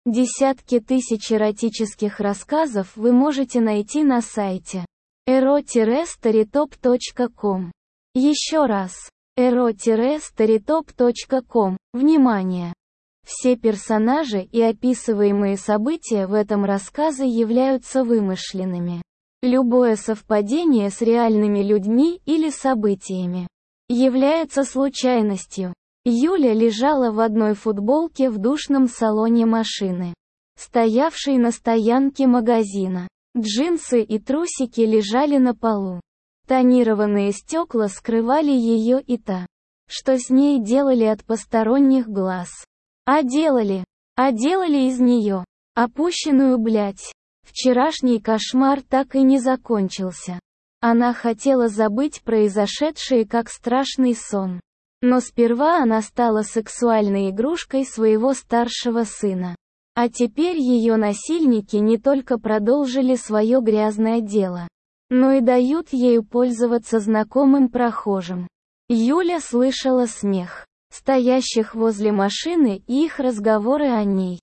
Десятки тысяч эротических рассказов вы можете найти на сайте ero-storytop.com. Еще раз. ero-storytop.com. Внимание! Все персонажи и описываемые события в этом рассказе являются вымышленными. Любое совпадение с реальными людьми или событиями является случайностью. Юля лежала в одной футболке в душном салоне машины, стоявшей на стоянке магазина. Джинсы и трусики лежали на полу. Тонированные стекла скрывали ее и та, что с ней делали от посторонних глаз. А делали из нее опущенную блядь. Вчерашний кошмар так и не закончился. Она хотела забыть произошедшее как страшный сон. Но сперва она стала сексуальной игрушкой своего старшего сына. А теперь ее насильники не только продолжили свое грязное дело, но и дают ею пользоваться знакомым прохожим. Юля слышала смех стоящих возле машины и их разговоры о ней.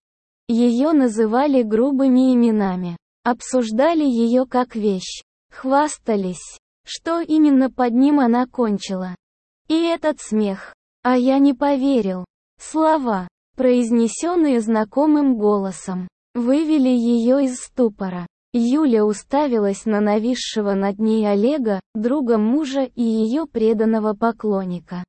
Ее называли грубыми именами, обсуждали ее как вещь, хвастались, что именно под ним она кончила. И этот смех. А я не поверил. Слова, произнесенные знакомым голосом, вывели ее из ступора. Юля уставилась на нависшего над ней Олега, друга мужа и ее преданного поклонника.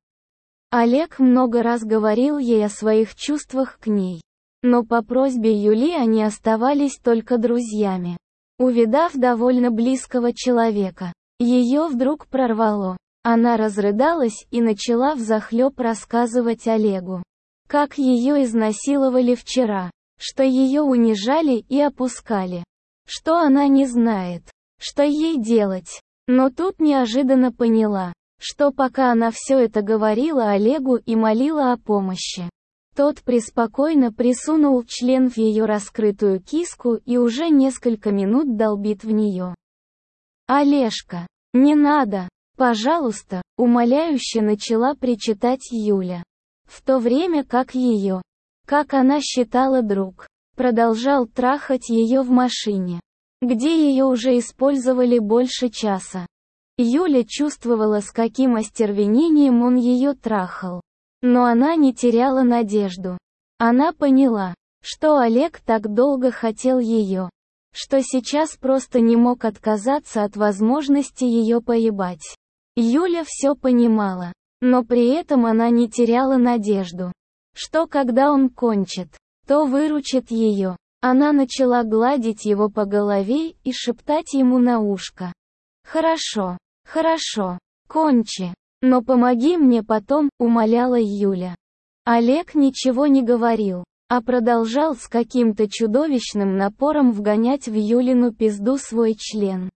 Олег много раз говорил ей о своих чувствах к ней. Но по просьбе Юли они оставались только друзьями. Увидав довольно близкого человека, ее вдруг прорвало. Она разрыдалась и начала взахлеб рассказывать Олегу, как ее изнасиловали вчера, что ее унижали и опускали, что она не знает, что ей делать. Но тут неожиданно поняла, что пока она все это говорила Олегу и молила о помощи, тот преспокойно присунул член в ее раскрытую киску и уже несколько минут долбит в нее. «Олежка, не надо! Пожалуйста!» — умоляюще начала причитать Юля. В то время как ее, как она считала друг, продолжал трахать ее в машине, где ее уже использовали больше часа. Юля чувствовала, с каким остервенением он ее трахал. Но она не теряла надежду. Она поняла, что Олег так долго хотел ее, что сейчас просто не мог отказаться от возможности ее поебать. Юля все понимала, но при этом она не теряла надежду, что когда он кончит, то выручит ее. Она начала гладить его по голове и шептать ему на ушко: «Хорошо, хорошо, кончи. Но помоги мне потом», — умоляла Юля. Олег ничего не говорил, а продолжал с каким-то чудовищным напором вгонять в Юлину пизду свой член.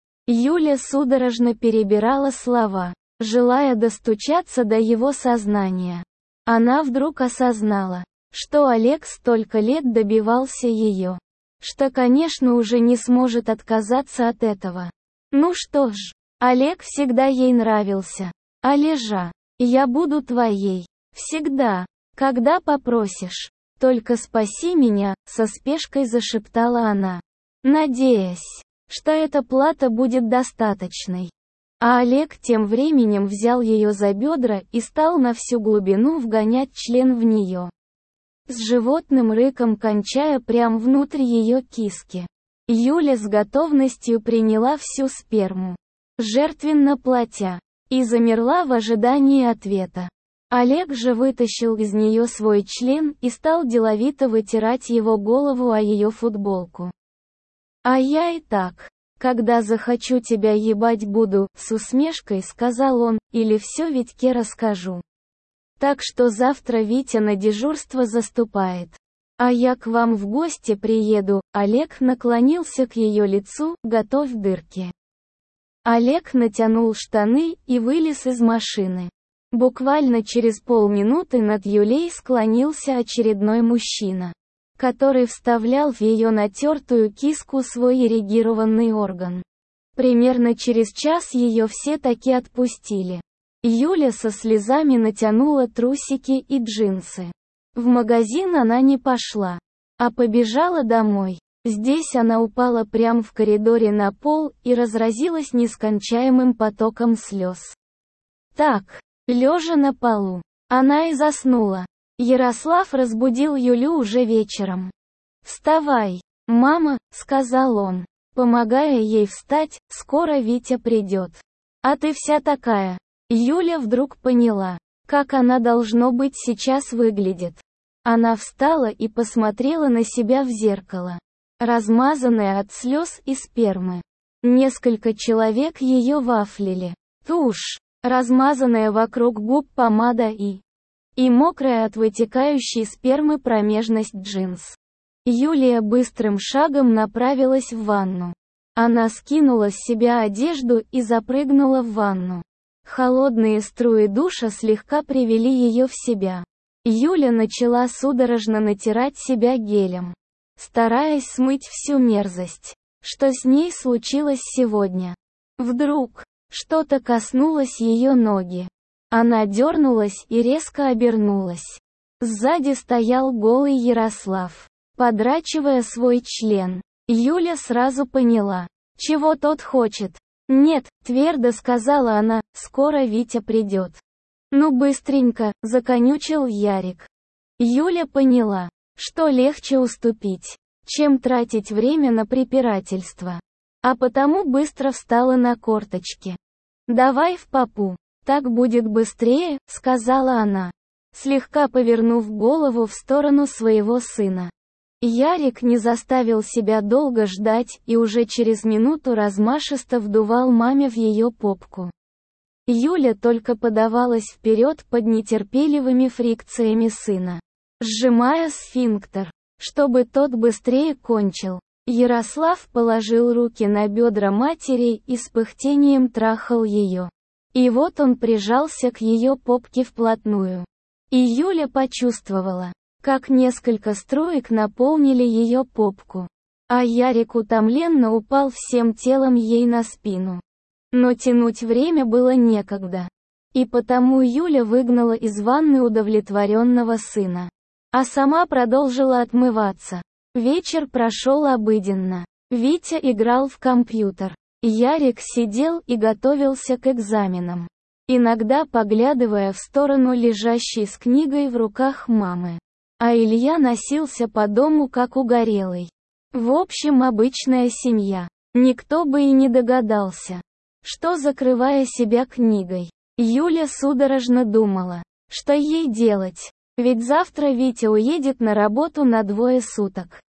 Юля судорожно перебирала слова, желая достучаться до его сознания. Она вдруг осознала, что Олег столько лет добивался ее, что, конечно, уже не сможет отказаться от этого. Ну что ж, Олег всегда ей нравился. «Олежа, я буду твоей. Всегда, когда попросишь. Только спаси меня», — со спешкой зашептала она, надеясь, что эта плата будет достаточной. А Олег тем временем взял ее за бедра и стал на всю глубину вгонять член в нее, с животным рыком кончая прямо внутрь ее киски. Юля с готовностью приняла всю сперму, жертвенно платя, и замерла в ожидании ответа. Олег же вытащил из нее свой член и стал деловито вытирать его голову о ее футболку. «А я и так, когда захочу тебя ебать буду», — с усмешкой сказал он, — «или все Витьке расскажу. Так что завтра Витя на дежурство заступает. А я к вам в гости приеду». Олег наклонился к ее лицу: «Готовь дырки». Олег натянул штаны и вылез из машины. Буквально через полминуты над Юлей склонился очередной мужчина, который вставлял в ее натертую киску свой эрегированный орган. Примерно через час ее все таки отпустили. Юля со слезами натянула трусики и джинсы. В магазин она не пошла. а побежала домой. Здесь она упала прямо в коридоре на пол и разразилась нескончаемым потоком слез. Так, лежа на полу, она и заснула. Ярослав разбудил Юлю уже вечером. «Вставай, мама», — сказал он, помогая ей встать, — «скоро Витя придет. А ты вся такая». Юля вдруг поняла, как она должно быть сейчас выглядит. Она встала и посмотрела на себя в зеркало, размазанная от слез и спермы. Несколько человек ее вафлили. Тушь, размазанная вокруг губ помада и мокрая от вытекающей спермы промежность джинс. Юлия быстрым шагом направилась в ванну. Она скинула с себя одежду и запрыгнула в ванну. Холодные струи душа слегка привели ее в себя. Юля начала судорожно натирать себя гелем, стараясь смыть всю мерзость. Что с ней случилось сегодня? Вдруг что-то коснулось ее ноги. Она дернулась и резко обернулась. Сзади стоял голый Ярослав, подрачивая свой член. Юля сразу поняла, чего тот хочет. «Нет», — твердо сказала она, — «скоро Витя придет». «Ну быстренько», — законючил Ярик. Юля поняла, что легче уступить, чем тратить время на препирательство. А потому быстро встала на корточки. «Давай в попу, так будет быстрее», — сказала она, слегка повернув голову в сторону своего сына. Ярик не заставил себя долго ждать и уже через минуту размашисто вдувал маме в ее попку. Юля только подавалась вперед под нетерпеливыми фрикциями сына, сжимая сфинктер, чтобы тот быстрее кончил. Ярослав положил руки на бедра матери и с пыхтением трахал ее. И вот он прижался к ее попке вплотную. И Юля почувствовала, как несколько струек наполнили ее попку. А Ярик утомленно упал всем телом ей на спину. Но тянуть время было некогда. И потому Юля выгнала из ванны удовлетворенного сына. А сама продолжила отмываться. Вечер прошел обыденно. Витя играл в компьютер. Ярик сидел и готовился к экзаменам, иногда поглядывая в сторону лежащей с книгой в руках мамы. А Илья носился по дому как угорелый. В общем, обычная семья. Никто бы и не догадался, что, закрывая себя книгой, Юля судорожно думала, что ей делать. Ведь завтра Витя уедет на работу на 2 суток.